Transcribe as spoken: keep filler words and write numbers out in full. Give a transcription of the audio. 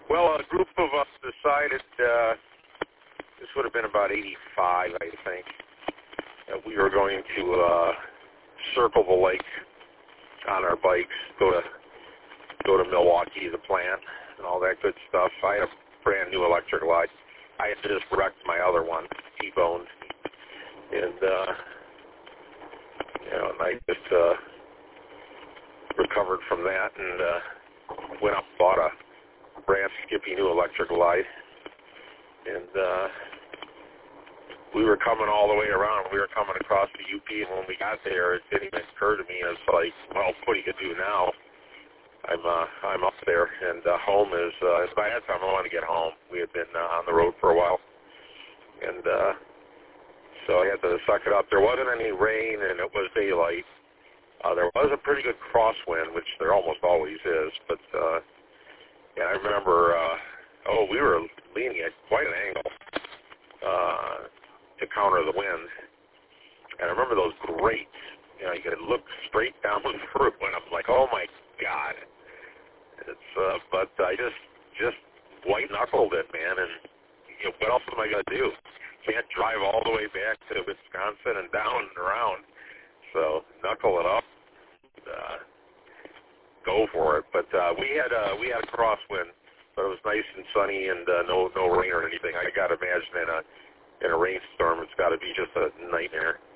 Well, a group of us decided, uh, this would have been about eighty-five, I think, that we were going to uh, circle the lake on our bikes, go to go to Milwaukee, the plant, and all that good stuff. I had a brand new electric light. I had just wrecked my other one, T-boned, and uh, you know, and I just uh, recovered from that and uh, went up and bought a brand skippy new electric light, and uh, we were coming all the way around. We were coming across the U P, and when we got there, it didn't even occur to me. It was like, well, what do you do now? I'm uh, I'm up there, and uh, home is, uh, by that time I want to get home. We had been uh, on the road for a while, and uh, so I had to suck it up. There wasn't any rain, and it was daylight. Uh, there was a pretty good crosswind, which there almost always is, but uh, yeah, I remember, uh, oh, we were leaning at quite an angle uh, to counter the wind, and I remember those grates. You know, you could look straight down through, and I'm like, oh my God. It's, uh, but I just, just white knuckled it, man. And you know, what else am I gonna do? Can't drive all the way back to Wisconsin and down and around. So knuckle it up, and, uh, go for it. But uh, we had, uh, we had a crosswind, but it was nice and sunny and uh, no, no rain or anything. I gotta imagine in a, in a rainstorm, it's got to be just a nightmare.